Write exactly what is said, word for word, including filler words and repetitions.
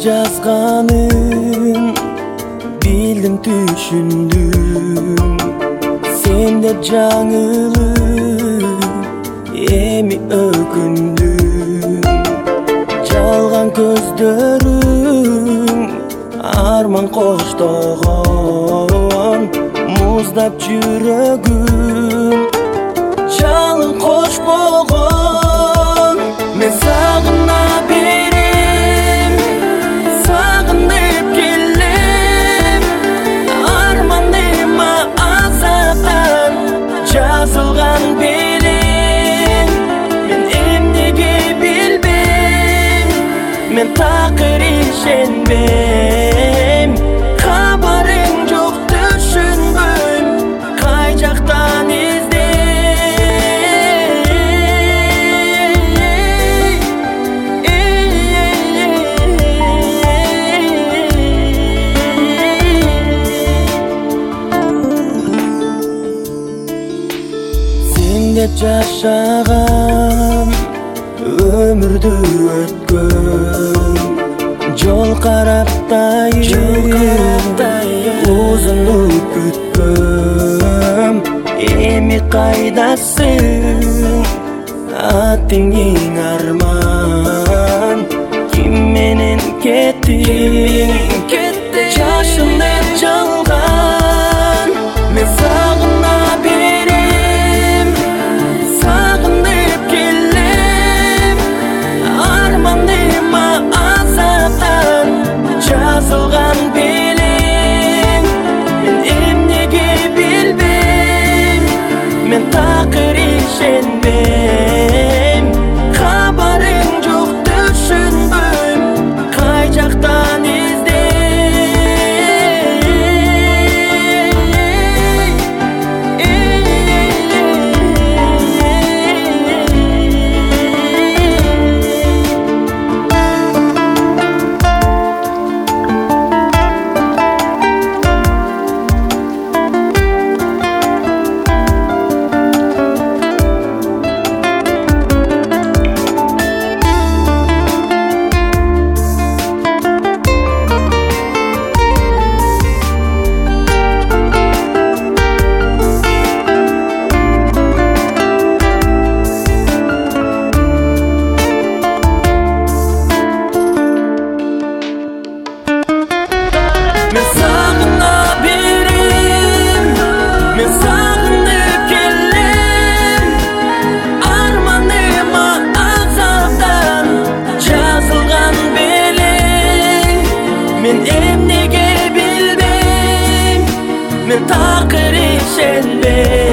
жазганын билдим, түшүндүм. Sen de жаңылып, эми өкүндүм. Жалган көздөрүң арман коштогон, муздап жүрөгүм жалын кош болгон. Мен сагына берем, сагынып келем, арманыма азаптан жазылган белең. Мен эмнеге билбейм, мен такыр ишенбейм. Кабарың жок, түшүнбөйм, кай жактан деп жашаган, өмүрдү өткөн, жол караптайын узунуп күткөм. Эми кайдасың, атыңың арман, ким менен кеттиң? Жашымды жалган, мен сагына берем, сагынып келем, арманыма азаптан жазылган белең. Мен эмнеге билбейм, мен такыр ишенбейм. Кабарың жок, түшүнбөйм, кай жактан мен сагына берем, мен сагынып келем, арманыма азаптан жазылган белең. Мен эмнеге билбейм, мен такыр ишенбейм.